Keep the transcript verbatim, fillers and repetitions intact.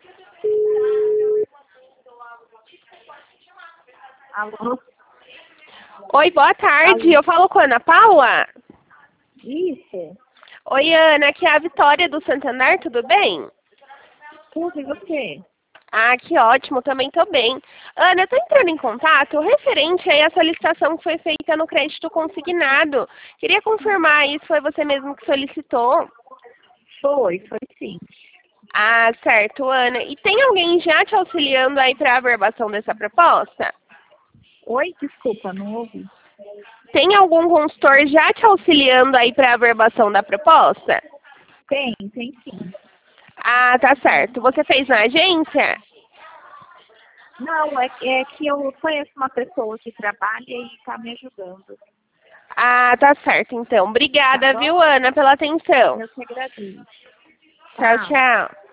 Alô? Oi, boa tarde. Alô? Eu falo com a Ana Paula? Isso. Oi, Ana. Aqui é a Vitória do Santander, tudo bem? Tudo, e você? Ah, que ótimo. Também tô bem. Ana, eu tô entrando em contato referente aí à solicitação que foi feita no crédito consignado. Queria confirmar aí se foi você mesmo que solicitou. Foi, foi sim. Ah, certo, Ana. E tem alguém já te auxiliando aí para a averbação dessa proposta? Oi, desculpa, não ouvi. Tem algum consultor já te auxiliando aí para a averbação da proposta? Tem, tem sim. Ah, tá certo. Você fez na agência? Não, é, é que eu conheço uma pessoa que trabalha e está me ajudando. Ah, tá certo, então. Tá Obrigada, bom? viu, Ana, pela atenção. Eu te agradeço. Tchau, Tchau. tchau.